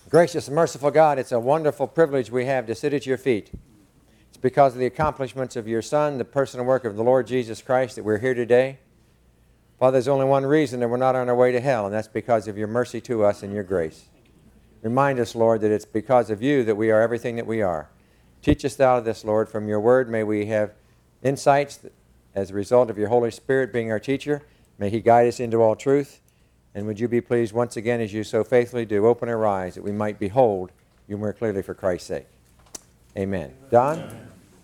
Gracious and merciful God, it's a wonderful privilege we have to sit at your feet. It's because of the accomplishments of your Son, the personal work of the Lord Jesus Christ, that we're here today. Father, there's only one reason that we're not on our way to hell, and that's because of your mercy to us and your grace. Remind us, Lord, that it's because of you that we are everything that we are. Teach us thou this, Lord, from your word. May we have insights as a result of your Holy Spirit being our teacher. May he guide us into all truth. And would you be pleased once again, as you so faithfully do, open our eyes that we might behold you more clearly for Christ's sake. Amen. Don? Amen.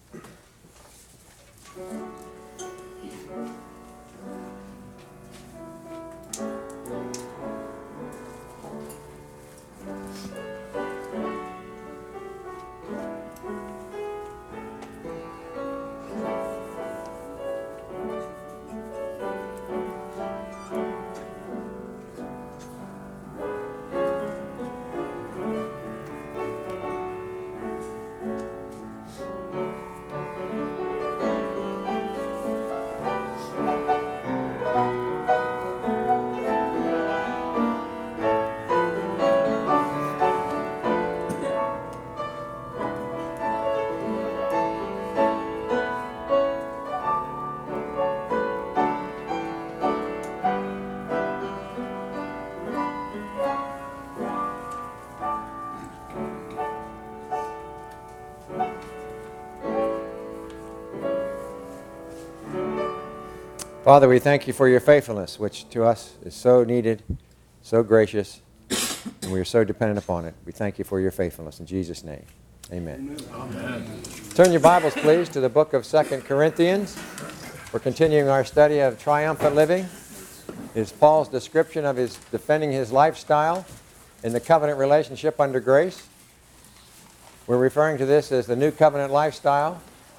Father, we thank you for your faithfulness, which to us is so needed, so gracious, and we are so dependent upon it. We thank you for your faithfulness. In Jesus' name, amen. Amen. Turn your Bibles, please, to the book of 2 Corinthians. We're continuing our study of triumphant living. It's Paul's description of his defending his lifestyle in the covenant relationship under grace. We're referring to this as the new covenant lifestyle.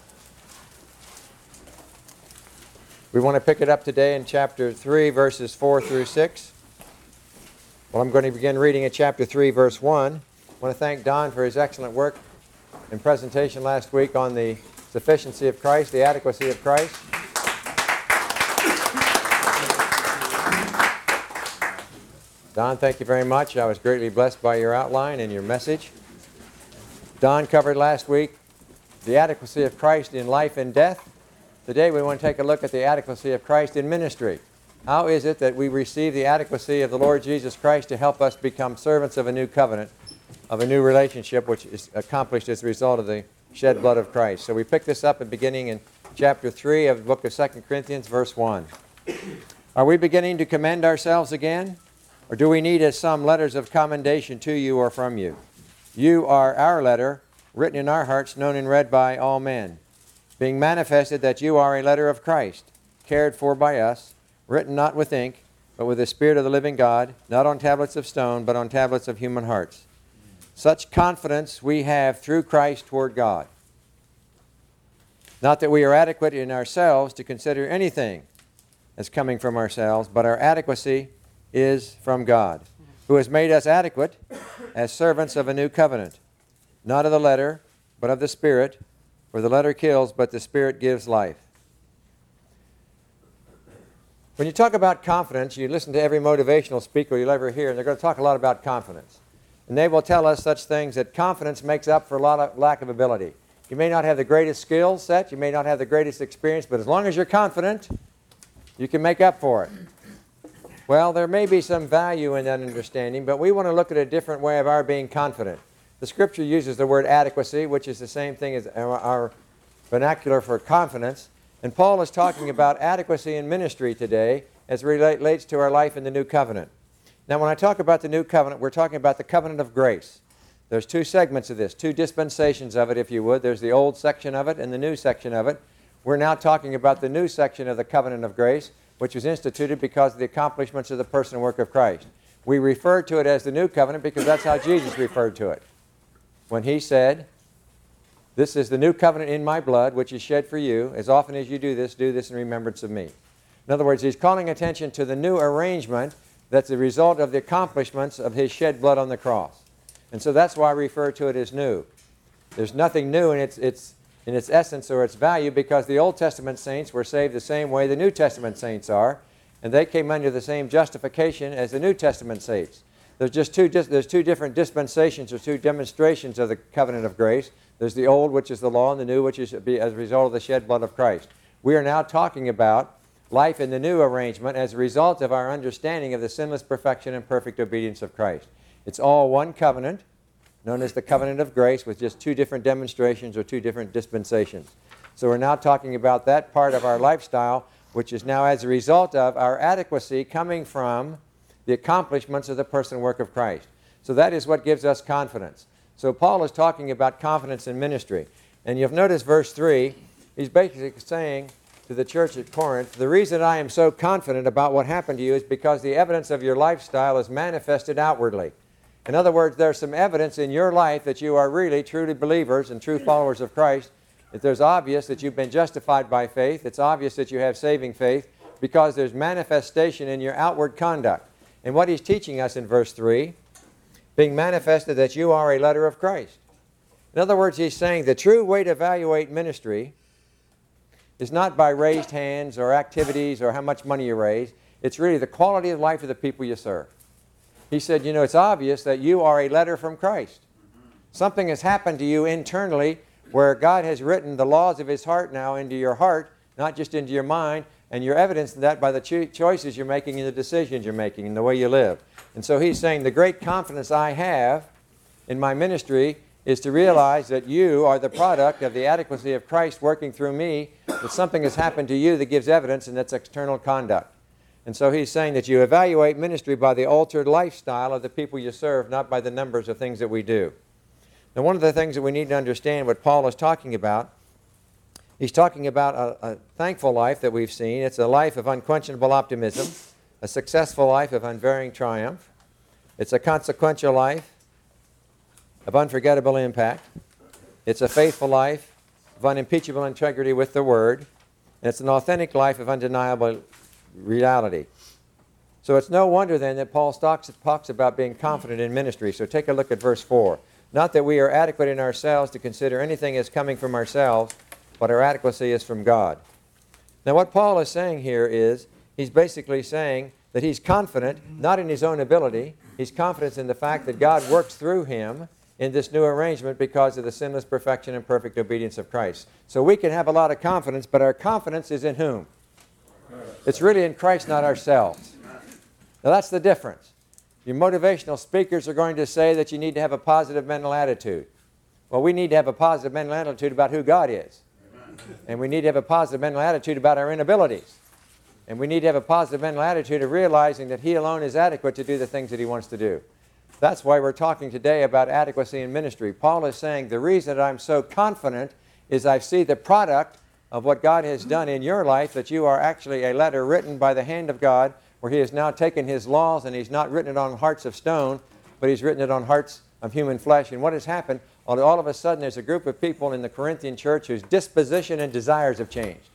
We want to pick it up today in chapter 3, verses 4 through 6. Well, I'm going to begin reading at chapter 3, verse 1. I want to thank Don for his excellent work and presentation last week on the sufficiency of Christ, the adequacy of Christ. Don, thank you very much. I was greatly blessed by your outline and your message. Don covered last week the adequacy of Christ in life and death. Today we want to take a look at the adequacy of Christ in ministry. How is it that we receive the adequacy of the Lord Jesus Christ to help us become servants of a new covenant, of a new relationship which is accomplished as a result of the shed blood of Christ? So we pick this up at beginning in chapter 3 of the book of 2 Corinthians, verse 1. Are we beginning to commend ourselves again? Or do we need as some letters of commendation to you or from you? You are our letter, written in our hearts, known and read by all men, being manifested that you are a letter of Christ, cared for by us, written not with ink, but with the Spirit of the living God, not on tablets of stone, but on tablets of human hearts. Such confidence we have through Christ toward God. Not that we are adequate in ourselves to consider anything as coming from ourselves, but our adequacy is from God, who has made us adequate as servants of a new covenant, not of the letter, but of the Spirit. For the letter kills, but the Spirit gives life. When you talk about confidence, you listen to every motivational speaker you'll ever hear, and they're going to talk a lot about confidence. And they will tell us such things that confidence makes up for a lot of lack of ability. You may not have the greatest skill set, you may not have the greatest experience, but as long as you're confident, you can make up for it. Well, there may be some value in that understanding, but we want to look at a different way of our being confident. The Scripture uses the word adequacy, which is the same thing as our vernacular for confidence. And Paul is talking about adequacy in ministry today as it relates to our life in the new covenant. Now, when I talk about the new covenant, we're talking about the covenant of grace. There's two segments of this, two dispensations of it, if you would. There's the old section of it and the new section of it. We're now talking about the new section of the covenant of grace, which was instituted because of the accomplishments of the person and work of Christ. We refer to it as the new covenant because that's how Jesus referred to it. When he said, "This is the new covenant in my blood, which is shed for you. As often as you do this in remembrance of me." In other words, he's calling attention to the new arrangement that's the result of the accomplishments of his shed blood on the cross. And so that's why I refer to it as new. There's nothing new in its essence or its value, because the Old Testament saints were saved the same way the New Testament saints are, and they came under the same justification as the New Testament saints. There's two different dispensations or two demonstrations of the covenant of grace. There's the old, which is the law, and the new, which is as a result of the shed blood of Christ. We are now talking about life in the new arrangement as a result of our understanding of the sinless perfection and perfect obedience of Christ. It's all one covenant, known as the covenant of grace, with just two different demonstrations or two different dispensations. So we're now talking about that part of our lifestyle, which is now as a result of our adequacy coming from the accomplishments of the person and work of Christ. So that is what gives us confidence. So Paul is talking about confidence in ministry. And you'll notice verse 3, he's basically saying to the church at Corinth, the reason I am so confident about what happened to you is because the evidence of your lifestyle is manifested outwardly. In other words, there's some evidence in your life that you are really, truly believers and true followers of Christ. That there's obvious that you've been justified by faith. It's obvious that you have saving faith because there's manifestation in your outward conduct. And what he's teaching us in verse 3, being manifested that you are a letter of Christ. In other words, he's saying the true way to evaluate ministry is not by raised hands or activities or how much money you raise. It's really the quality of life of the people you serve. He said, you know, it's obvious that you are a letter from Christ. Something has happened to you internally where God has written the laws of His heart now into your heart, not just into your mind, and you're evidencing that by the choices you're making and the decisions you're making and the way you live. And so he's saying the great confidence I have in my ministry is to realize that you are the product of the adequacy of Christ working through me, that something has happened to you that gives evidence, and that's external conduct. And so he's saying that you evaluate ministry by the altered lifestyle of the people you serve, not by the numbers of things that we do. Now, one of the things that we need to understand what Paul is talking about, he's talking about a thankful life that we've seen. It's a life of unquenchable optimism, a successful life of unvarying triumph. It's a consequential life of unforgettable impact. It's a faithful life of unimpeachable integrity with the Word. And it's an authentic life of undeniable reality. So it's no wonder then that Paul talks about being confident in ministry. So take a look at verse 4. Not that we are adequate in ourselves to consider anything as coming from ourselves, but our adequacy is from God. Now what Paul is saying here is, he's basically saying that he's confident, not in his own ability, he's confident in the fact that God works through him in this new arrangement because of the sinless perfection and perfect obedience of Christ. So we can have a lot of confidence, but our confidence is in whom? It's really in Christ, not ourselves. Now that's the difference. Your motivational speakers are going to say that you need to have a positive mental attitude. Well, we need to have a positive mental attitude about who God is. And we need to have a positive mental attitude about our inabilities. And we need to have a positive mental attitude of realizing that He alone is adequate to do the things that He wants to do. That's why we're talking today about adequacy in ministry. Paul is saying the reason that I'm so confident is I see the product of what God has done in your life, that you are actually a letter written by the hand of God, where He has now taken His laws and He's not written it on hearts of stone, but He's written it on hearts of human flesh. And what has happened? All of a sudden there's a group of people in the Corinthian church whose disposition and desires have changed.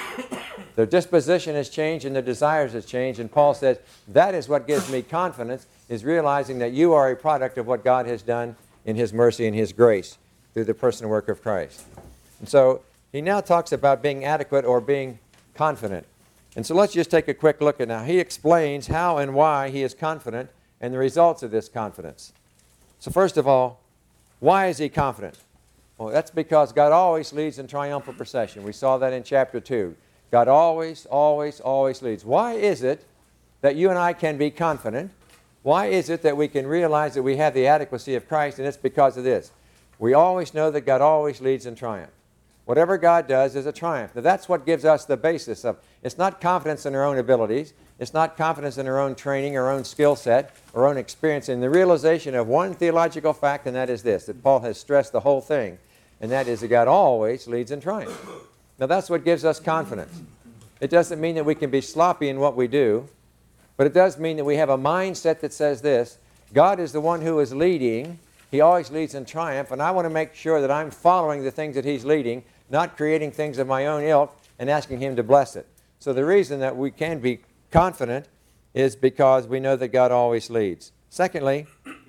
Their disposition has changed and their desires have changed. And Paul says, that is what gives me confidence, is realizing that you are a product of what God has done in His mercy and His grace through the person and work of Christ. And so he now talks about being adequate or being confident. And so let's just take a quick look at now. He explains how and why he is confident and the results of this confidence. So first of all, why is he confident? Well, that's because God always leads in triumphal procession. We saw that in chapter 2. God always, always, always leads. Why is it that you and I can be confident? Why is it that we can realize that we have the adequacy of Christ? And it's because of this. We always know that God always leads in triumph. Whatever God does is a triumph. Now that's what gives us the basis of, it's not confidence in our own abilities, it's not confidence in our own training, our own skill set, our own experience, in the realization of one theological fact, and that is this, that Paul has stressed the whole thing, and that is that God always leads in triumph. Now that's what gives us confidence. It doesn't mean that we can be sloppy in what we do, but it does mean that we have a mindset that says this, God is the one who is leading, He always leads in triumph, and I want to make sure that I'm following the things that He's leading, not creating things of my own ilk and asking Him to bless it. So the reason that we can be confident is because we know that God always leads. Secondly,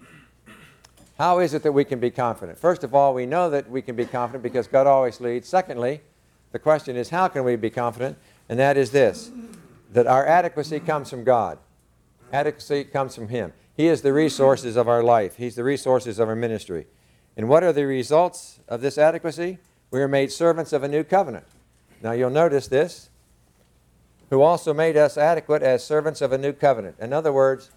how is it that we can be confident? First of all, we know that we can be confident because God always leads. Secondly, the question is, how can we be confident? And that is this, that our adequacy comes from God. Adequacy comes from Him. He is the resources of our life. He's the resources of our ministry. And what are the results of this adequacy? We are made servants of a new covenant. Now you'll notice this. Who also made us adequate as servants of a new covenant. In other words,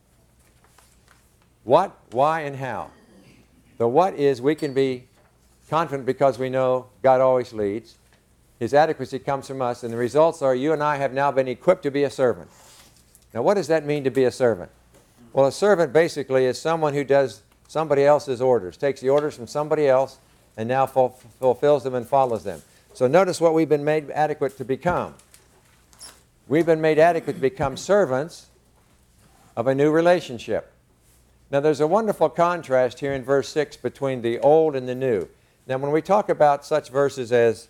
what, why, and how. The what is we can be confident because we know God always leads. His adequacy comes from us, and the results are you and I have now been equipped to be a servant. Now what does that mean to be a servant? Well, a servant basically is someone who does somebody else's orders, takes the orders from somebody else and now fulfills them and follows them. So notice what we've been made adequate to become. We've been made adequate to become servants of a new relationship. Now there's a wonderful contrast here in verse 6 between the old and the new. Now when we talk about such verses as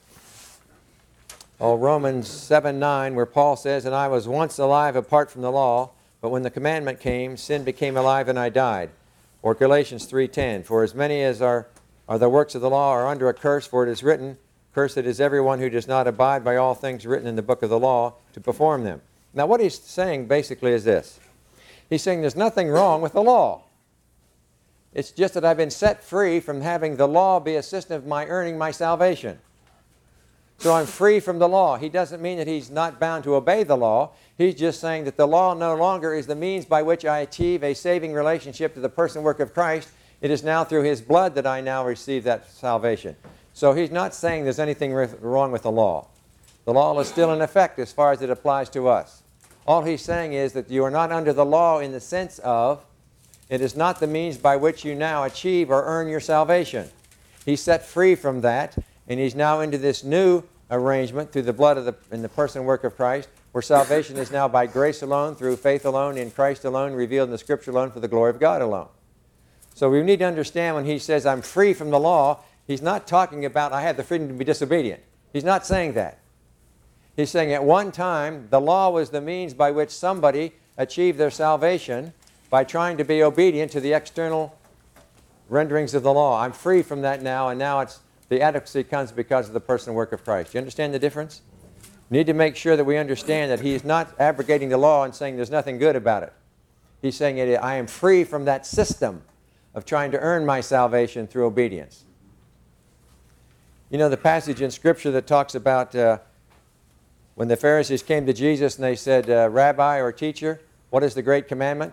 Romans 7:9, where Paul says, "And I was once alive apart from the law, but when the commandment came, sin became alive and I died." Or Galatians 3:10, "For as many as are the works of the law are under a curse, for it is written, Cursed is everyone who does not abide by all things written in the book of the law to perform them." Now what he's saying basically is this. He's saying there's nothing wrong with the law. It's just that I've been set free from having the law be a system of my earning my salvation. So I'm free from the law. He doesn't mean that he's not bound to obey the law. He's just saying that the law no longer is the means by which I achieve a saving relationship to the person and work of Christ. It is now through His blood that I now receive that salvation. So he's not saying there's anything wrong with the law. The law is still in effect as far as it applies to us. All he's saying is that you are not under the law in the sense of it is not the means by which you now achieve or earn your salvation. He's set free from that, and he's now into this new arrangement through the blood of in the person and work of Christ, where salvation is now by grace alone, through faith alone, in Christ alone, revealed in the Scripture alone, for the glory of God alone. So we need to understand when he says, "I'm free from the law," he's not talking about, "I have the freedom to be disobedient." He's not saying that. He's saying at one time, the law was the means by which somebody achieved their salvation by trying to be obedient to the external renderings of the law. I'm free from that now, and now the adequacy comes because of the person and work of Christ. Do you understand the difference? We need to make sure that we understand that he's not abrogating the law and saying there's nothing good about it. He's saying I am free from that system of trying to earn my salvation through obedience. You know the passage in Scripture that talks about when the Pharisees came to Jesus and they said, "Rabbi," or "Teacher, what is the great commandment?"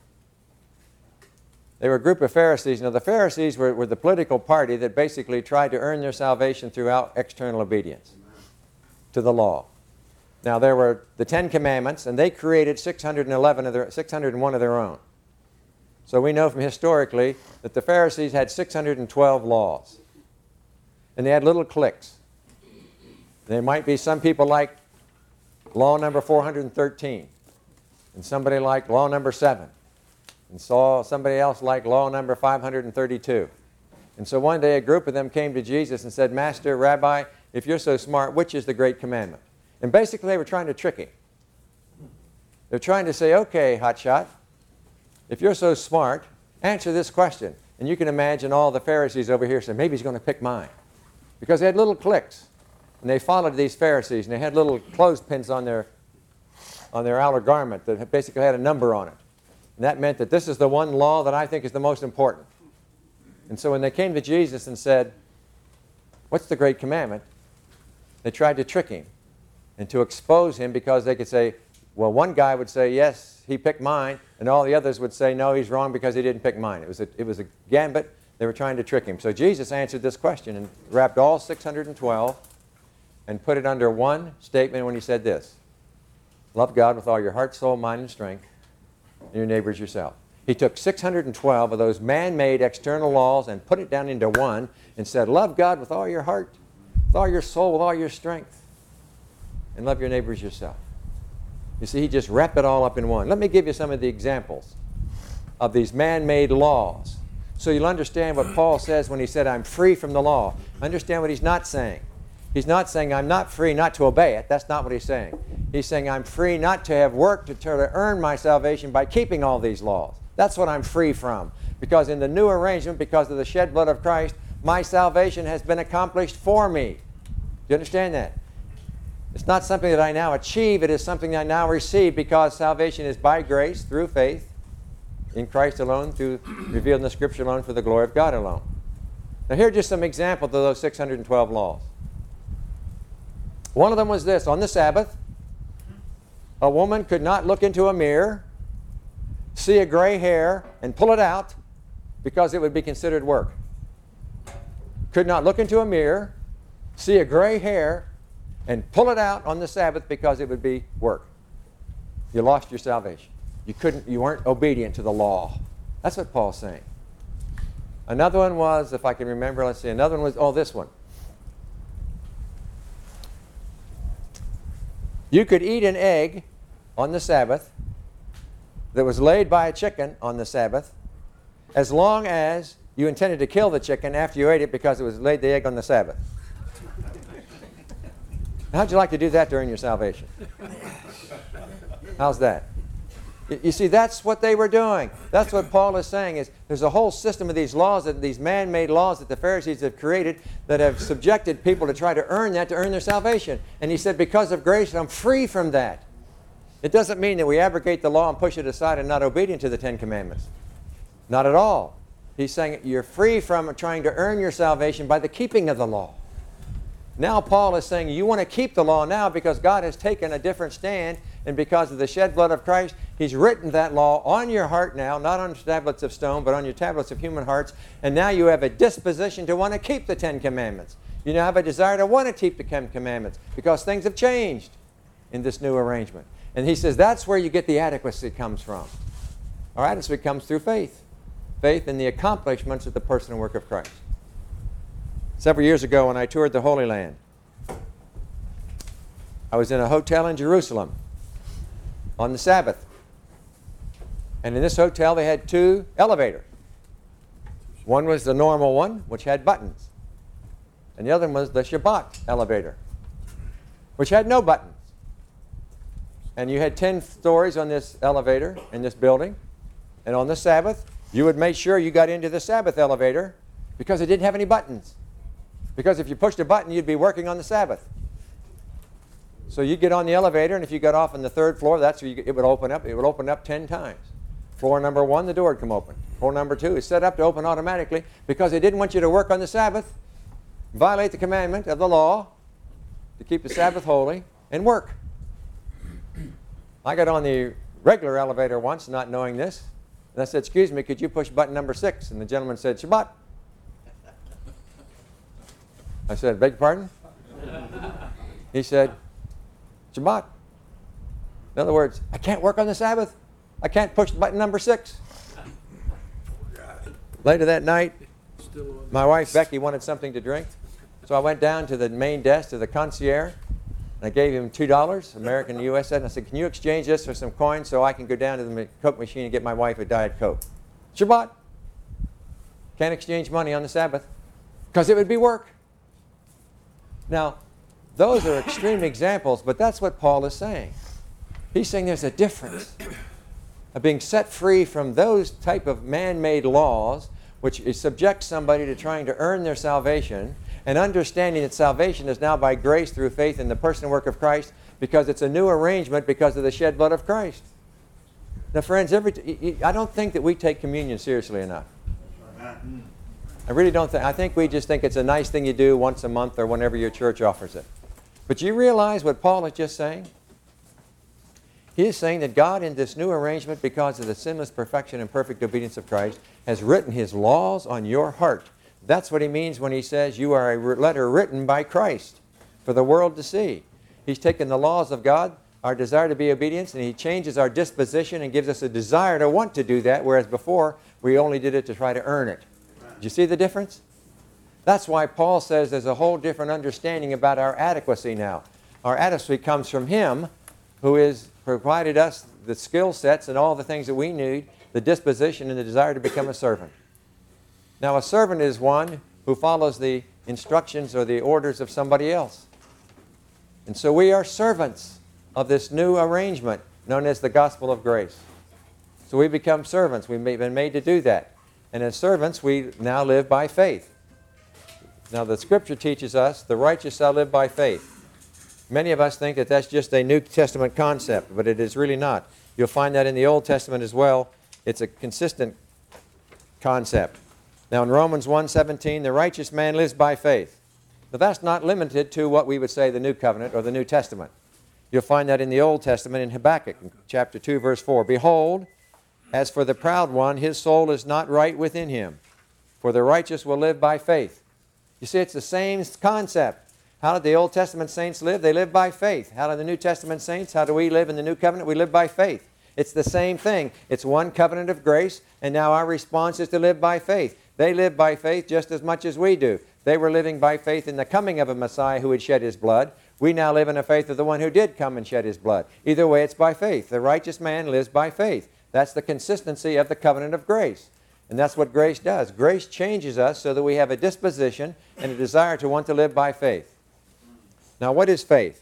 They were a group of Pharisees. Now the Pharisees were the political party that basically tried to earn their salvation throughout external obedience to the law. Now there were the 10 Commandments, and they created 601 of their own. So we know from historically that the Pharisees had 612 laws. And they had little cliques. There might be some people like law number 413, and somebody like law number 7, and somebody else like law number 532. And so one day a group of them came to Jesus and said, "Master, Rabbi, if you're so smart, which is the great commandment?" And basically they were trying to trick him. They're trying to say, "Okay, hotshot, if you're so smart, answer this question." And you can imagine all the Pharisees over here saying, "Maybe he's going to pick mine." Because they had little cliques. And they followed these Pharisees, and they had little clothespins on their outer garment that basically had a number on it. And that meant that this is the one law that I think is the most important. And so when they came to Jesus and said, "What's the great commandment?" they tried to trick him and to expose him, because they could say, well, one guy would say, "Yes, he picked mine," and all the others would say, "No, he's wrong because he didn't pick mine." It was a gambit. They were trying to trick him. So Jesus answered this question and wrapped all 612 and put it under one statement when he said this: love God with all your heart, soul, mind, and strength, and your neighbor as yourself. He took 612 of those man-made external laws and put it down into one and said, love God with all your heart, with all your soul, with all your strength, and love your neighbor as yourself. You see, he just wrapped it all up in one. Let me give you some of the examples of these man-made laws, so you'll understand what Paul says when he said, I'm free from the law. Understand what he's not saying. He's not saying, I'm not free not to obey it. That's not what he's saying. He's saying, I'm free not to have worked to try to earn my salvation by keeping all these laws. That's what I'm free from. Because in the new arrangement, because of the shed blood of Christ, my salvation has been accomplished for me. Do you understand that? It's not something that I now achieve. It is something that I now receive, because salvation is by grace through faith in Christ alone, revealed in the Scripture alone, for the glory of God alone. Now here are just some examples of those 612 laws. One of them was this: on the Sabbath, a woman could not look into a mirror, see a gray hair, and pull it out because it would be considered work. Could not look into a mirror, see a gray hair, and pull it out on the Sabbath because it would be work. You lost your salvation. You weren't obedient to the law. That's what Paul's saying. Another one was, if I can remember, let's see, another one was, this one. You could eat an egg on the Sabbath that was laid by a chicken on the Sabbath, as long as you intended to kill the chicken after you ate it because it was laid the egg on the Sabbath. How'd you like to do that during your salvation? How's that? You see, that's what they were doing. That's what Paul is saying, is there's a whole system of these laws, these man-made laws that the Pharisees have created that have subjected people to try to earn that, to earn their salvation. And he said, because of grace, I'm free from that. It doesn't mean that we abrogate the law and push it aside and not obedient to the Ten Commandments. Not at all. He's saying you're free from trying to earn your salvation by the keeping of the law. Now Paul is saying you want to keep the law now because God has taken a different stand, and because of the shed blood of Christ, He's written that law on your heart now, not on tablets of stone, but on your tablets of human hearts, and now you have a disposition to want to keep the Ten Commandments. You now have a desire to want to keep the Ten Commandments because things have changed in this new arrangement. And he says that's where you get the adequacy comes from. Our adequacy comes through faith. Faith in the accomplishments of the person and work of Christ. Several years ago when I toured the Holy Land, I was in a hotel in Jerusalem on the Sabbath. And in this hotel they had two elevators. One was the normal one, which had buttons. And the other one was the Shabbat elevator, which had no buttons. And you had 10 stories on this elevator in this building. And on the Sabbath, you would make sure you got into the Sabbath elevator because it didn't have any buttons. Because if you pushed a button, you'd be working on the Sabbath. So you'd get on the elevator, and if you got off on the third floor, that's where it would open up. It would open up 10 times. Floor number 1, the door would come open. Floor number 2 is set up to open automatically because they didn't want you to work on the Sabbath, violate the commandment of the law to keep the Sabbath holy, and work. I got on the regular elevator once, not knowing this, and I said, "Excuse me, could you push button number 6?" And the gentleman said, "Shabbat." I said, "Beg your pardon?" He said, "Shabbat." In other words, I can't work on the Sabbath. I can't push button number 6. Later that night, my wife Becky wanted something to drink. So I went down to the main desk, to the concierge, and I gave him $2, American US, and I said, "Can you exchange this for some coins so I can go down to the Coke machine and get my wife a Diet Coke?" Shabbat. Can't exchange money on the Sabbath because it would be work. Now, those are extreme examples, but that's what Paul is saying. He's saying there's a difference of being set free from those type of man-made laws which subject somebody to trying to earn their salvation, and understanding that salvation is now by grace through faith in the person and work of Christ because it's a new arrangement because of the shed blood of Christ. Now, friends, I don't think that we take communion seriously enough. I really don't think. I think we just think it's a nice thing you do once a month or whenever your church offers it. But you realize what Paul is just saying? He is saying that God, in this new arrangement, because of the sinless perfection and perfect obedience of Christ, has written His laws on your heart. That's what he means when he says you are a letter written by Christ for the world to see. He's taken the laws of God, our desire to be obedient, and He changes our disposition and gives us a desire to want to do that, whereas before we only did it to try to earn it. Do you see the difference? That's why Paul says there's a whole different understanding about our adequacy now. Our adequacy comes from Him who has provided us the skill sets and all the things that we need, the disposition and the desire to become a servant. Now, a servant is one who follows the instructions or the orders of somebody else. And so we are servants of this new arrangement known as the gospel of grace. So we become servants. We've been made to do that. And as servants, we now live by faith. Now, the Scripture teaches us the righteous shall live by faith. Many of us think that that's just a New Testament concept, but it is really not. You'll find that in the Old Testament as well. It's a consistent concept. Now in Romans 1:17, the righteous man lives by faith. But that's not limited to what we would say the New Covenant or the New Testament. You'll find that in the Old Testament in Habakkuk, in chapter 2, verse 4. Behold, as for the proud one, his soul is not right within him, for the righteous will live by faith. You see, it's the same concept. How did the Old Testament saints live? They lived by faith. How did the New Testament saints? How do we live in the New Covenant? We live by faith. It's the same thing. It's one covenant of grace, and now our response is to live by faith. They live by faith just as much as we do. They were living by faith in the coming of a Messiah who would shed his blood. We now live in the faith of the one who did come and shed his blood. Either way, it's by faith. The righteous man lives by faith. That's the consistency of the covenant of grace. And that's what grace does. Grace changes us so that we have a disposition and a desire to want to live by faith. Now, what is faith?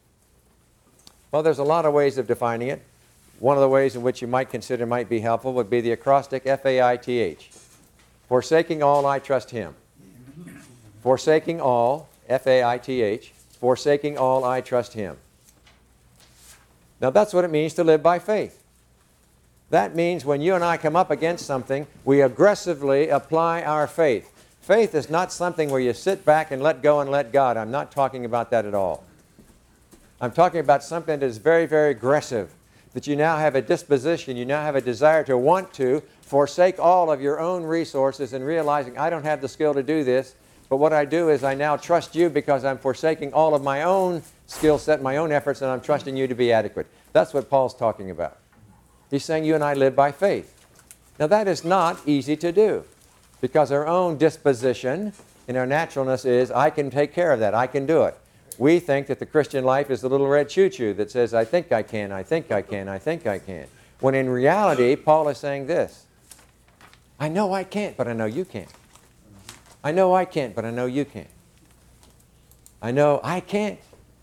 Well, there's a lot of ways of defining it. One of the ways in which you might consider might be helpful would be the acrostic F-A-I-T-H. Forsaking all, I trust Him. Forsaking all, F-A-I-T-H. Forsaking all, I trust Him. Now, that's what it means to live by faith. That means when you and I come up against something, we aggressively apply our faith. Faith is not something where you sit back and let go and let God. I'm not talking about that at all. I'm talking about something that is very, very aggressive, that you now have a disposition, you now have a desire to want to forsake all of your own resources and realizing, I don't have the skill to do this, but what I do is I now trust you because I'm forsaking all of my own skill set, my own efforts, and I'm trusting you to be adequate. That's what Paul's talking about. He's saying you and I live by faith. Now that is not easy to do because our own disposition in our naturalness is, I can take care of that, I can do it. We think that the Christian life is the little red choo-choo that says, I think I can, I think I can, I think I can. When in reality, Paul is saying this, I know I can't, but I know you can. I know I can't, but I know you can. I know I can't.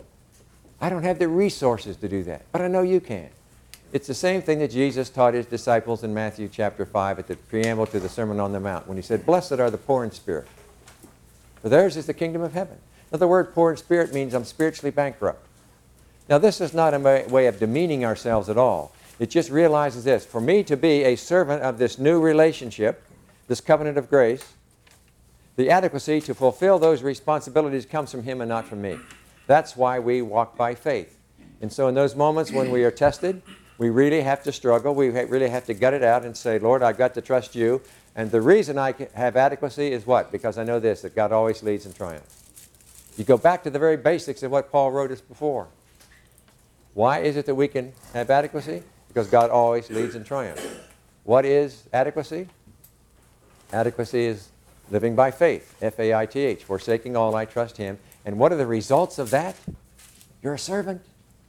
I don't have the resources to do that, but I know you can. It's the same thing that Jesus taught His disciples in Matthew chapter 5 at the preamble to the Sermon on the Mount when He said, Blessed are the poor in spirit, for theirs is the kingdom of heaven. Now the word poor in spirit means I'm spiritually bankrupt. Now this is not a way of demeaning ourselves at all. It just realizes this, for me to be a servant of this new relationship, this covenant of grace, the adequacy to fulfill those responsibilities comes from Him and not from me. That's why we walk by faith. And so in those moments when we are tested, we really have to struggle. We really have to gut it out and say, Lord, I've got to trust you. And the reason I have adequacy is what? Because I know this, that God always leads in triumph. You go back to the very basics of what Paul wrote us before. Why is it that we can have adequacy? Because God always leads in triumph. What is adequacy? Adequacy is living by faith, F-A-I-T-H, forsaking all, I trust Him. And what are the results of that? You're a servant.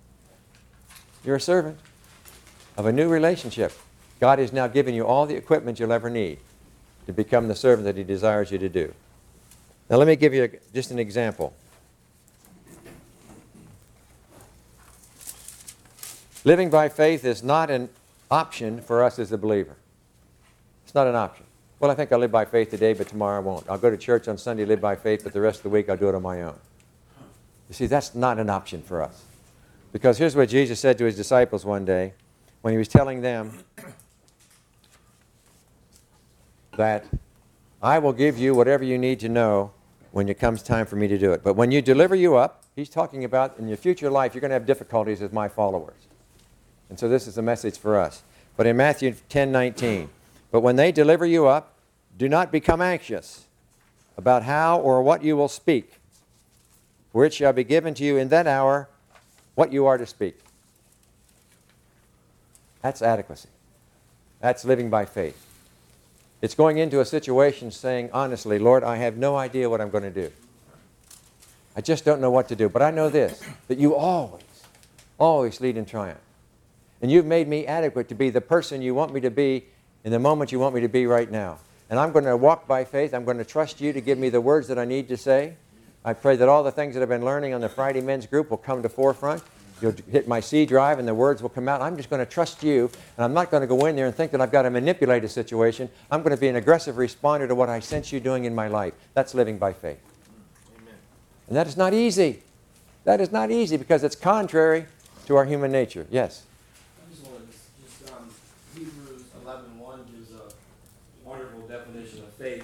You're a servant of a new relationship. God has now given you all the equipment you'll ever need to become the servant that He desires you to do. Now let me give you just an example. Living by faith is not an option for us as a believer. It's not an option. Well, I think I'll live by faith today, but tomorrow I won't. I'll go to church on Sunday, live by faith, but the rest of the week I'll do it on my own. You see, that's not an option for us. Because here's what Jesus said to His disciples one day when He was telling them that I will give you whatever you need to know when it comes time for me to do it. But when you deliver you up, He's talking about in your future life, you're going to have difficulties as my followers. And so this is a message for us. But in Matthew 10:19, but when they deliver you up, do not become anxious about how or what you will speak, for it shall be given to you in that hour what you are to speak. That's adequacy. That's living by faith. It's going into a situation saying, honestly, Lord, I have no idea what I'm going to do. I just don't know what to do. But I know this, that you always lead in triumph. And you've made me adequate to be the person you want me to be in the moment you want me to be right now. And I'm going to walk by faith. I'm going to trust you to give me the words that I need to say. I pray that all the things that I've been learning on the Friday men's group will come to forefront. You'll hit my C drive and the words will come out. I'm just going to trust you, and I'm not going to go in there and think that I've got to manipulate a situation. I'm going to be an aggressive responder to what I sense you doing in my life. That's living by faith. Amen. And that is not easy. That is not easy because it's contrary to our human nature. Yes? I just wanted to Hebrews 11:1.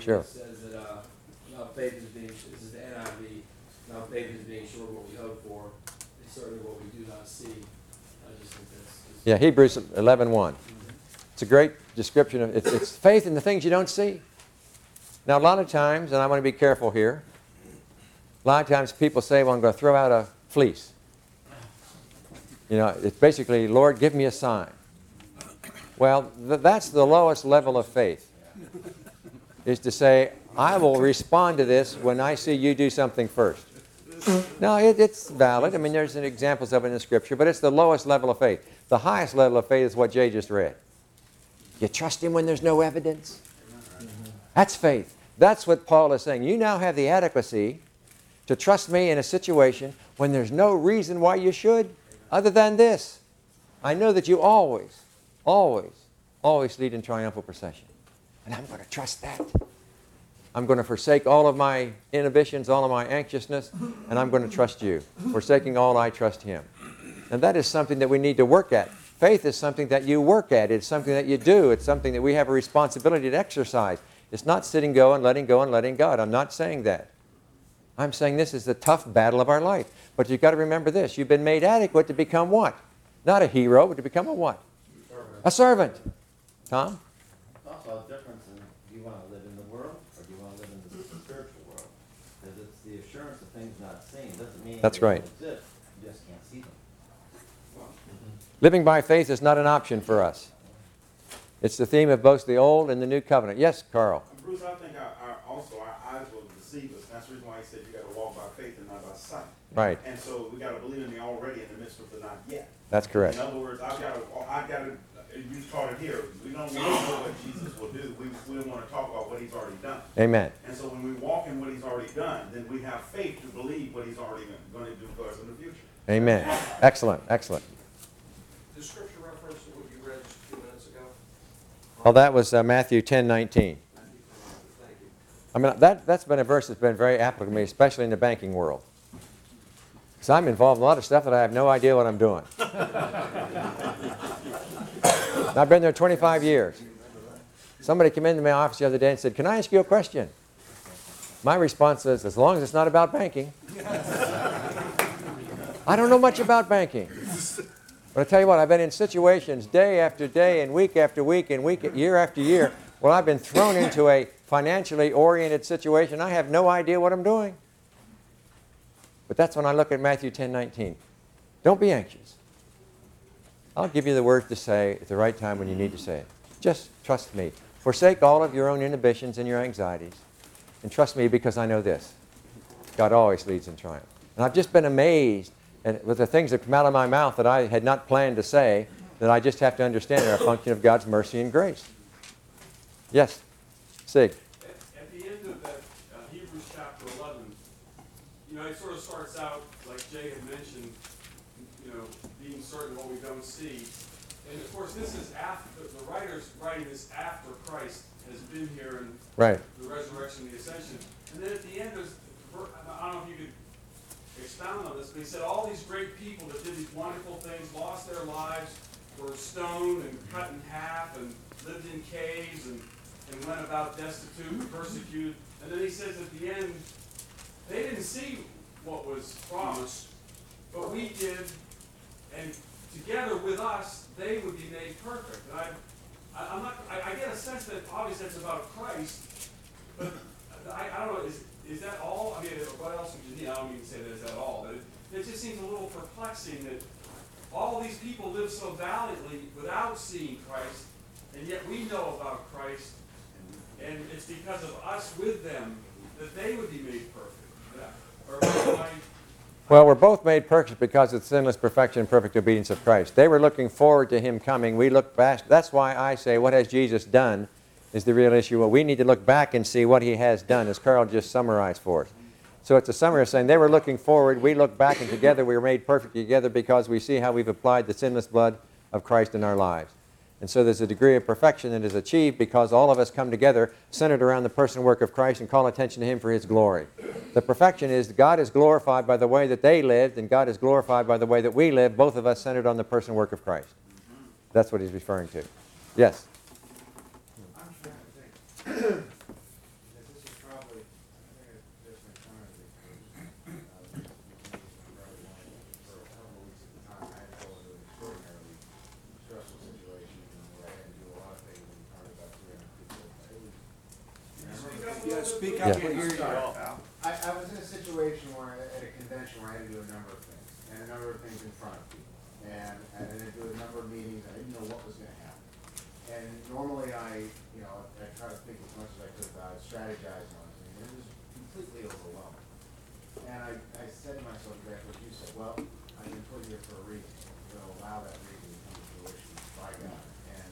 Sure. It says that now faith is being, this is the NIV, now faith is being sure of what we hope for, it's certainly what we do not see. I just think that's... Yeah, Hebrews 11:1. It's a great description of, it's faith in the things you don't see. Now, a lot of times, and I want to be careful here, a lot of times people say, well, I'm going to throw out a fleece. You know, it's basically, Lord, give me a sign. Well, that's the lowest level of faith, is to say, I will respond to this when I see you do something first. Now, it's valid. I mean, there's examples of it in the Scripture, but it's the lowest level of faith. The highest level of faith is what Jay just read. You trust Him when there's no evidence? That's faith. That's what Paul is saying. You now have the adequacy to trust me in a situation when there's no reason why you should, other than this. I know that you always, always, always lead in triumphal procession. And I'm going to trust that. I'm going to forsake all of my inhibitions, all of my anxiousness, and I'm going to trust you. Forsaking all, I trust Him. And that is something that we need to work at. Faith is something that you work at. It's something that you do. It's something that we have a responsibility to exercise. It's not sitting, go, and letting God. I'm not saying that. I'm saying this is the tough battle of our life. But you've got to remember this. You've been made adequate to become what? Not a hero, but to become a what? A servant. Tom? It's also a difference in, do you want to live in the world or do you want to live in the spiritual world? Because it's the assurance of things not seen. It doesn't mean That's they right. don't exist. You just can't see them. Living by faith is not an option for us. It's the theme of both the Old and the New Covenant. Yes, Carl? Bruce, I think our eyes will deceive us. That's the reason why he said you got to walk by faith and not by sight. Right. And so we got to believe in the already in the midst of the not yet. That's correct. In other words, I've got to, you started here. We don't want to know what Jesus will do. We want to talk about what He's already done. Amen. And so when we walk in what He's already done, then we have faith to believe what He's already going to do for us in the future. Amen. Excellent. Excellent. The scripture reference to what you read just a few minutes ago? Well, that was Matthew 10:19. Thank you. I mean, that's been a verse that's been very applicable to me, especially in the banking world. Because I'm involved in a lot of stuff that I have no idea what I'm doing. I've been there 25 years. Somebody came into my office the other day and said, can I ask you a question? My response is, as long as it's not about banking. I don't know much about banking. But I tell you what, I've been in situations day after day and week after week and year after year where I've been thrown into a financially oriented situation. I have no idea what I'm doing. But that's when I look at Matthew 10:19. Don't be anxious. I'll give you the words to say at the right time when you need to say it. Just trust me. Forsake all of your own inhibitions and your anxieties. And trust me because I know this. God always leads in triumph. And I've just been amazed with the things that come out of my mouth that I had not planned to say, that I just have to understand are a function of God's mercy and grace. Yes, Sig. At the end of that Hebrews chapter 11, you know, it sort of starts out, like Jay had mentioned, you know, being certain of what we don't see. And of course, this is after, the writer's writing this after Christ has been here and Right. the resurrection, the ascension. And then at the end, there's, I don't know if you could expound on this, but he said all these great people that did these wonderful things, lost their lives, were stoned and cut in half and lived in caves and went about destitute and persecuted. And then he says at the end, they didn't see what was promised, but we did, and together with us, they would be made perfect. And I get a sense that obviously that's about Christ, but I don't know, is that all? I mean, what else would you need? I don't mean to say that is that all, but it just seems a little perplexing that all these people live so valiantly without seeing Christ, and yet we know about Christ, and it's because of us with them that they would be made perfect. Well, we're both made perfect because of sinless perfection and perfect obedience of Christ. They were looking forward to Him coming. We look back. That's why I say, what has Jesus done is the real issue. Well, we need to look back and see what He has done, as Carl just summarized for us. So it's a summary of saying they were looking forward. We look back, and together we were made perfect together because we see how we've applied the sinless blood of Christ in our lives. And so there's a degree of perfection that is achieved because all of us come together centered around the person and work of Christ and call attention to Him for His glory. The perfection is God is glorified by the way that they lived, and God is glorified by the way that we live, both of us centered on the person and work of Christ. That's what he's referring to. Yes? I'm trying to think. Yeah, speak up. Yeah. We'll hear you. I was in a situation where, at a convention, where I had to do a number of things, and a number of things in front of people. And I had to do a number of meetings, I didn't know what was gonna happen. And normally I try to think as much as I could about it, strategize on it, and it was completely overwhelming. And I said to myself exactly what you said, well, I've been put here for a reason, I'm gonna allow that reason to come to fruition by God. And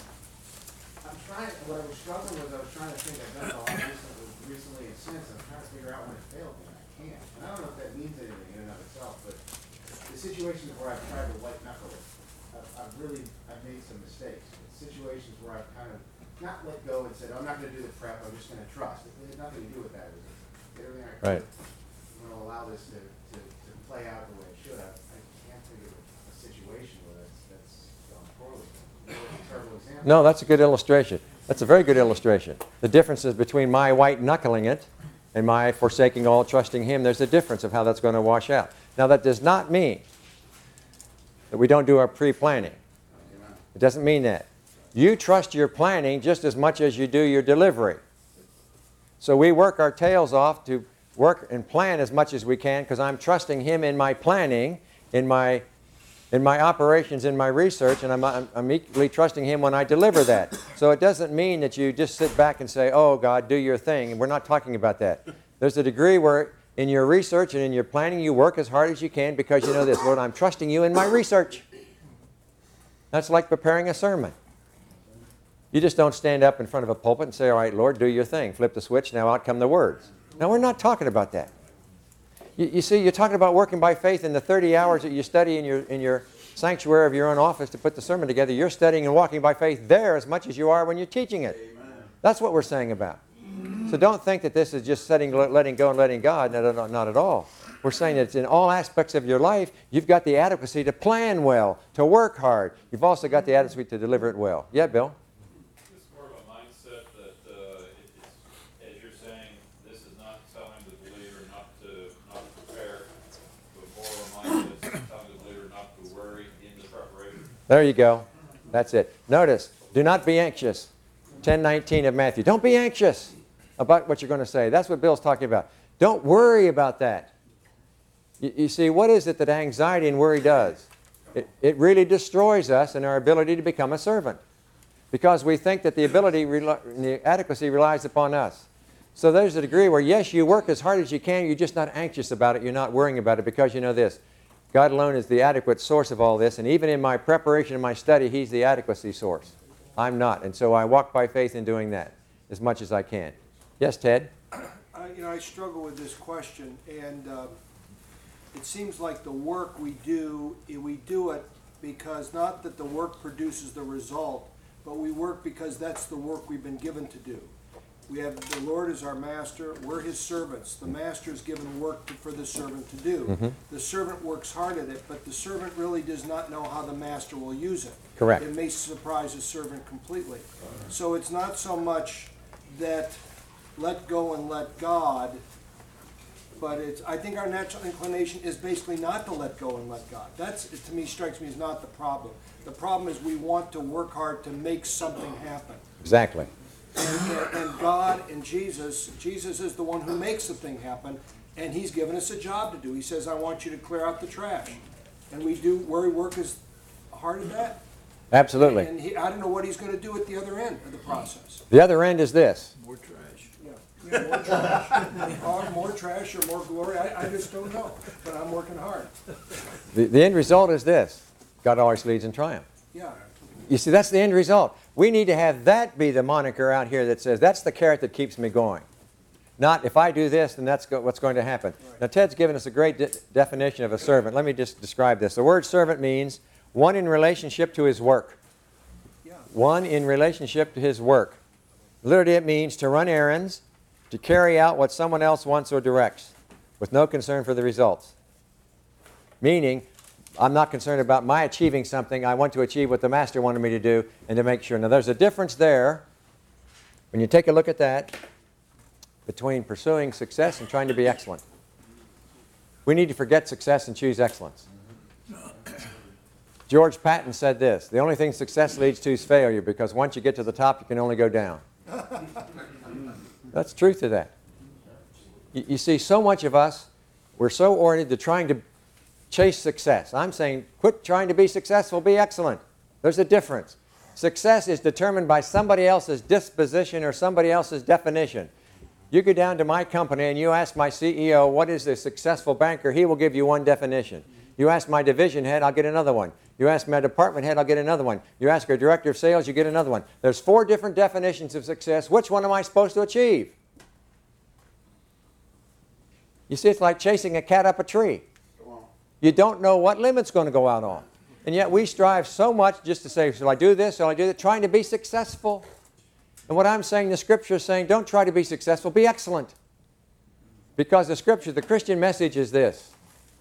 what I was struggling with, I was trying to think, I've done it a lot recently and since, I'm trying to figure out when it failed me, and I can't. And I don't know if that means anything in and of itself, but the situations where I've tried to white knuckle it, I've made some mistakes. It's situations where I've kind of not let go and said, I'm not gonna do the prep, I'm just gonna trust. It had nothing to do with that. It was everything I could. Right. I'm gonna allow this to play out the way it should. I can't think of a situation where that's gone poorly. Maybe it's a terrible example. No, that's a good illustration. That's a very good illustration. The differences between my white knuckling it and my forsaking all, trusting Him, there's a difference of how that's going to wash out. Now, that does not mean that we don't do our pre-planning. It doesn't mean that. You trust your planning just as much as you do your delivery. So we work our tails off to work and plan as much as we can because I'm trusting Him in my planning, in my operations, in my research, and I'm equally trusting Him when I deliver that. So it doesn't mean that you just sit back and say, oh, God, do your thing. And we're not talking about that. There's a degree where in your research and in your planning, you work as hard as you can because you know this, Lord, I'm trusting you in my research. That's like preparing a sermon. You just don't stand up in front of a pulpit and say, all right, Lord, do your thing. Flip the switch, now out come the words. Now, we're not talking about that. You see, you're talking about working by faith in the 30 hours that you study in your sanctuary of your own office to put the sermon together. You're studying and walking by faith there as much as you are when you're teaching it. Amen. That's what we're saying about. So don't think that this is just letting go and letting God. No, not at all. We're saying that it's in all aspects of your life, you've got the adequacy to plan well, to work hard. You've also got the adequacy to deliver it well. Yeah, Bill? It's more of a mindset that, as you're saying, this is not telling the believer not to prepare, but more of a mindset that's telling the believer not to worry in the preparation. There you go. That's it. Notice, do not be anxious. 10:19 of Matthew. Don't be anxious about what you're going to say. That's what Bill's talking about. Don't worry about that. You see, what is it that anxiety and worry does? It really destroys us and our ability to become a servant. Because we think that the ability, the adequacy relies upon us. So there's a degree where, yes, you work as hard as you can, you're just not anxious about it, you're not worrying about it because you know this. God alone is the adequate source of all this, and even in my preparation and my study, He's the adequacy source. I'm not, and so I walk by faith in doing that as much as I can. Yes, Ted? I struggle with this question, and it seems like the work we do it because not that the work produces the result, but we work because that's the work we've been given to do. We have the Lord as our master. We're His servants. The master is given work for the servant to do. Mm-hmm. The servant works hard at it, but the servant really does not know how the master will use it. Correct. It may surprise the servant completely. So it's not so much that let go and let God, but I think our natural inclination is basically not to let go and let God. That's, to me, strikes me as not the problem. The problem is we want to work hard to make something happen. Exactly. And God and Jesus is the one who makes the thing happen, and He's given us a job to do. He says, I want you to clear out the trash. And we work as hard at that. Absolutely. And I don't know what He's going to do at the other end of the process. The other end is this. More trash. Yeah, more trash. Or more trash or more glory. I just don't know. But I'm working hard. The end result is this. God always leads in triumph. Yeah. You see, that's the end result. We need to have that be the moniker out here that says, that's the carrot that keeps me going. Not, if I do this, then that's what's going to happen. Right. Now, Ted's given us a great definition of a servant. Let me just describe this. The word servant means one in relationship to his work. Yeah. One in relationship to his work. Literally, it means to run errands, to carry out what someone else wants or directs, with no concern for the results. Meaning, I'm not concerned about my achieving something. I want to achieve what the master wanted me to do and to make sure. Now, there's a difference there, when you take a look at that, between pursuing success and trying to be excellent. We need to forget success and choose excellence. George Patton said this, the only thing success leads to is failure, because once you get to the top, you can only go down. That's truth to that. You see, so much of us, we're so oriented to trying to chase success. I'm saying quit trying to be successful, be excellent. There's a difference. Success is determined by somebody else's disposition or somebody else's definition. You go down to my company and you ask my CEO, what is a successful banker? He will give you one definition. You ask my division head, I'll get another one. You ask my department head, I'll get another one. You ask our director of sales, you get another one. There's 4 different definitions of success. Which one am I supposed to achieve? You see, it's like chasing a cat up a tree. You don't know what limit's going to go out on. And yet we strive so much just to say, shall I do this, shall I do that, trying to be successful. And what I'm saying, the Scripture is saying, don't try to be successful, be excellent. Because the Scripture, the Christian message is this: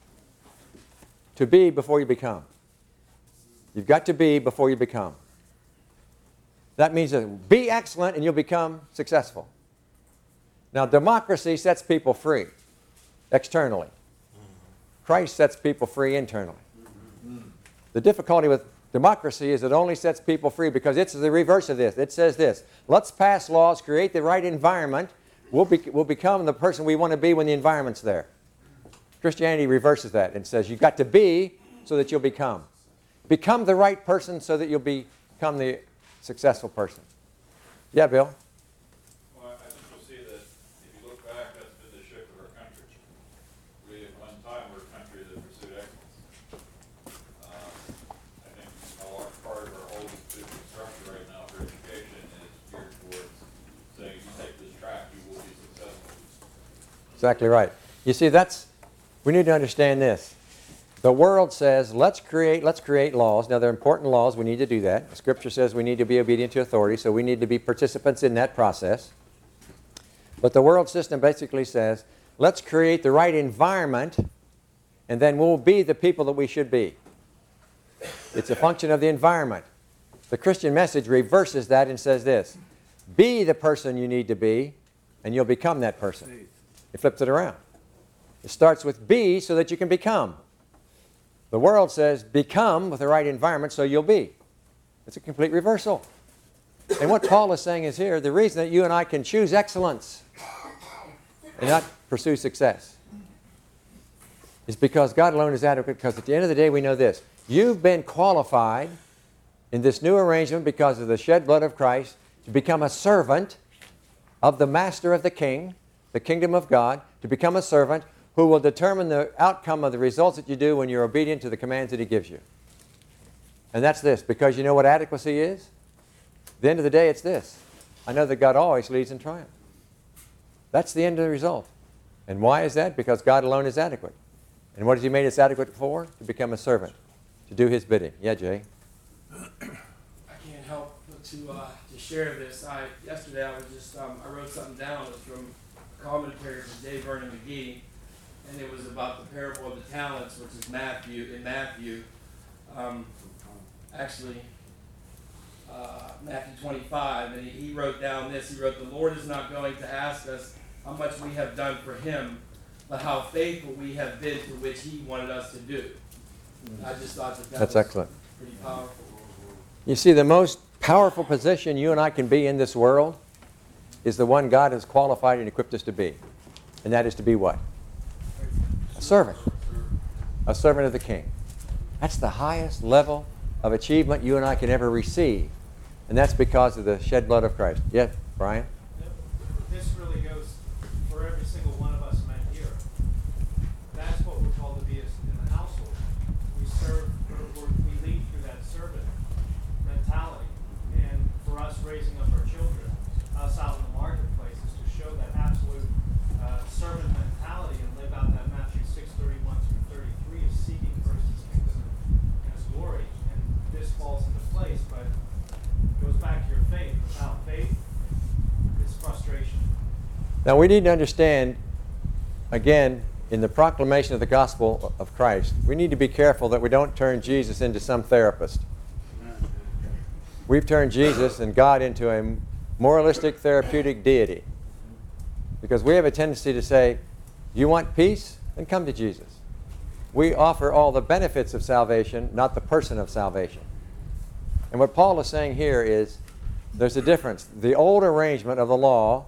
to be before you become. You've got to be before you become. That means that be excellent and you'll become successful. Now, democracy sets people free externally. Christ sets people free internally. The difficulty with democracy is it only sets people free because it's the reverse of this. It says this: let's pass laws, create the right environment. We'll become the person we want to be when the environment's there. Christianity reverses that and says you've got to be so that you'll become. Become the right person so that you'll become the successful person. Yeah, Bill? Well, I think you'll see that if you look back, that's been the shift of our country. We at one time were a country that pursued excellence. I think a large part of our whole institutional structure right now for education is geared towards saying if you take this track, you will be successful. Exactly right. You see, we need to understand this. The world says, let's create laws. Now, they're important laws. We need to do that. The Scripture says we need to be obedient to authority, so we need to be participants in that process. But the world system basically says, let's create the right environment, and then we'll be the people that we should be. It's a function of the environment. The Christian message reverses that and says this: be the person you need to be, and you'll become that person. It flips it around. It starts with be so that you can become. The world says become with the right environment so you'll be. It's a complete reversal. And what Paul is saying is here, the reason that you and I can choose excellence and not pursue success is because God alone is adequate, because at the end of the day we know this: you've been qualified in this new arrangement because of the shed blood of Christ to become a servant of the master of the king, the kingdom of God, to become a servant who will determine the outcome of the results that you do when you're obedient to the commands that He gives you. And that's this, because you know what adequacy is? At the end of the day, it's this: I know that God always leads in triumph. That's the end of the result. And why is that? Because God alone is adequate. And what has He made us adequate for? To become a servant, to do His bidding. Yeah, Jay? I can't help but to share this. Yesterday I was just I wrote something down. It was from a commentary from J. Vernon McGee, and it was about the parable of the talents, which is Matthew. Matthew 25, and he wrote down this. He wrote, "The Lord is not going to ask us how much we have done for Him, but how faithful we have been to which He wanted us to do." I just thought that's was excellent. Pretty powerful. You see, the most powerful position you and I can be in this world is the one God has qualified and equipped us to be. And that is to be what? A servant. A servant of the King. That's the highest level of achievement you and I can ever receive. And that's because of the shed blood of Christ. Yes, Brian? This really goes for every single one of us men here. That's what we're called to be in the household. We serve, we lead through that servant mentality. And for us raising up our children, us out in the marketplace, is to show that absolute servant mentality and live out that Matthew 6:31-33 is seeking first His kingdom and His glory. And this falls into place, but it goes back to your faith. Without faith, it's frustration. Now we need to understand, again, in the proclamation of the gospel of Christ, we need to be careful that we don't turn Jesus into some therapist. We've turned Jesus and God into a moralistic, therapeutic deity. Because we have a tendency to say, you want peace? Then come to Jesus. We offer all the benefits of salvation, not the person of salvation. And what Paul is saying here is, there's a difference. The old arrangement of the law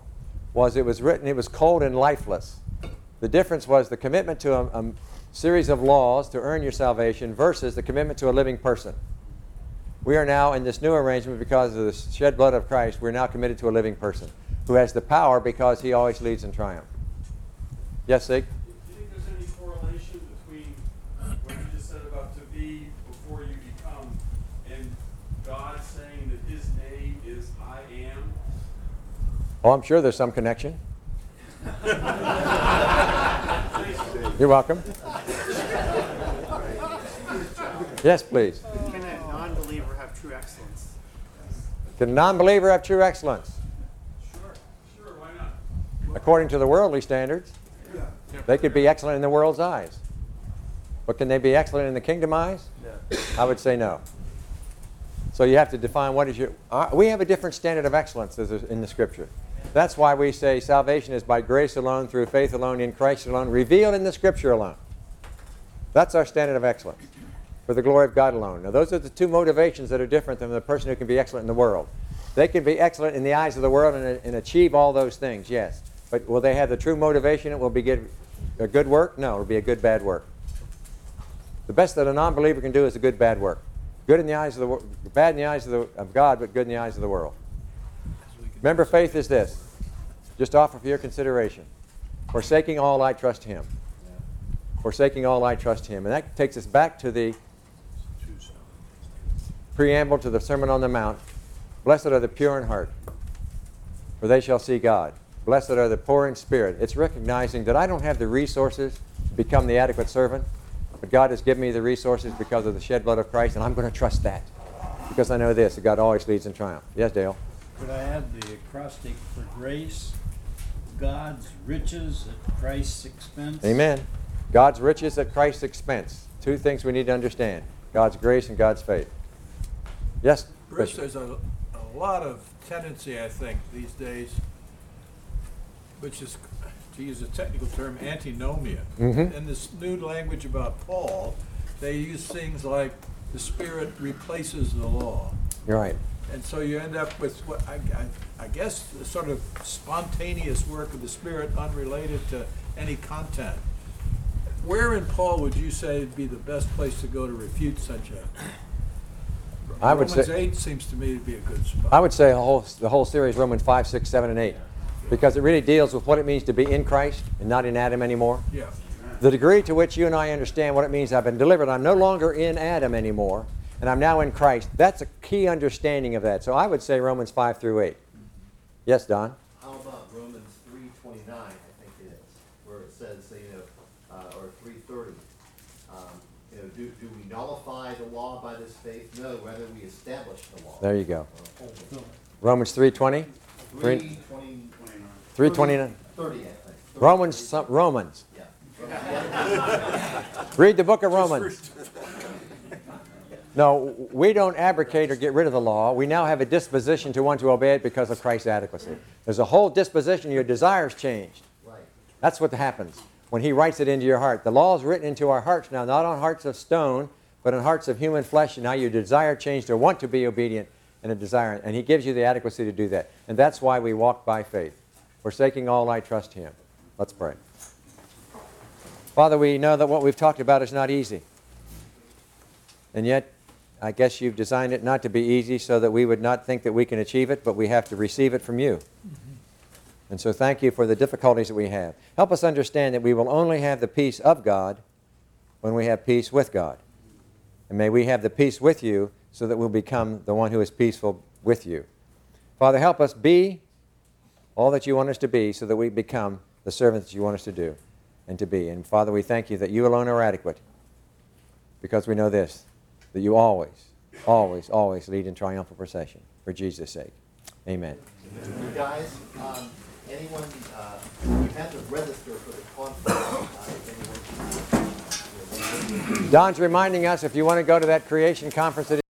was it was written, it was cold and lifeless. The difference was the commitment to a series of laws to earn your salvation versus the commitment to a living person. We are now in this new arrangement because of the shed blood of Christ. We're now committed to a living person who has the power because he always leads in triumph. Yes, Sig? Do you think there's any correlation between what you just said about to be before you become and God saying that his name is I am? Oh, I'm sure there's some connection. You're welcome. Yes, please. Can a non-believer have true excellence? Can a non-believer have true excellence? Sure, why not? According to the worldly standards, they could be excellent in the world's eyes. But can they be excellent in the kingdom eyes? I would say no. So you have to define what is your... we have a different standard of excellence in the Scripture. That's why we say salvation is by grace alone, through faith alone, in Christ alone, revealed in the Scripture alone. That's our standard of excellence, for the glory of God alone. Now, those are the two motivations that are different than the person who can be excellent in the world. They can be excellent in the eyes of the world and achieve all those things, yes. But will they have the true motivation? It will be a good work? No, it will be a good bad work. The best that a non-believer can do is a good bad work. Good in the eyes of the world, bad in the eyes of God, but good in the eyes of the world. Remember, faith is this. Just offer for your consideration. Forsaking all, I trust him. Forsaking all, I trust him. And that takes us back to the preamble to the Sermon on the Mount. Blessed are the pure in heart, for they shall see God. Blessed are the poor in spirit. It's recognizing that I don't have the resources to become the adequate servant, but God has given me the resources because of the shed blood of Christ, and I'm going to trust that because I know this, that God always leads in triumph. Yes, Dale? Could I add the acrostic for grace? God's riches at Christ's expense. Amen. God's riches at Christ's expense. Two things we need to understand. God's grace and God's faith. Yes? Bruce, there's a lot of tendency, I think, these days, which is, to use a technical term, antinomia. Mm-hmm. In this new language about Paul, they use things like the Spirit replaces the law. You're right. And so you end up with what I guess the sort of spontaneous work of the Spirit unrelated to any content. Where in Paul would you say would be the best place to go to refute such a... I would Romans say 8 seems to me to be a good spot. I would say the whole series, Romans 5, 6, 7, and 8, because it really deals with what it means to be in Christ and not in Adam anymore. Yeah. The degree to which you and I understand what it means I've been delivered, I'm no longer in Adam anymore, and I'm now in Christ. That's a key understanding of that. So I would say Romans 5 through 8. Yes, Don? How about Romans 3:29, I think it is, where it says, or 3:30, do we nullify the law by this faith? No, rather we establish the law. There you go. Romans 3:20? 3:29? 30, I think. Romans. Yeah. Read the book of Romans. No, we don't abrogate or get rid of the law. We now have a disposition to want to obey it because of Christ's adequacy. There's a whole disposition. Your desires changed. Right. That's what happens when he writes it into your heart. The law is written into our hearts now, not on hearts of stone, but on hearts of human flesh. And now your desire changed to want to be obedient and a desire. And he gives you the adequacy to do that. And that's why we walk by faith. Forsaking all, I trust him. Let's pray. Father, we know that what we've talked about is not easy. And yet, I guess you've designed it not to be easy so that we would not think that we can achieve it, but we have to receive it from you. And so thank you for the difficulties that we have. Help us understand that we will only have the peace of God when we have peace with God. And may we have the peace with you so that we'll become the one who is peaceful with you. Father, help us be all that you want us to be so that we become the servants that you want us to do and to be. And Father, we thank you that you alone are adequate because we know this, that you always, always, always lead in triumphal procession for Jesus' sake. Amen. You guys, anyone, you have to register for the conference. Don's reminding us if you want to go to that creation conference,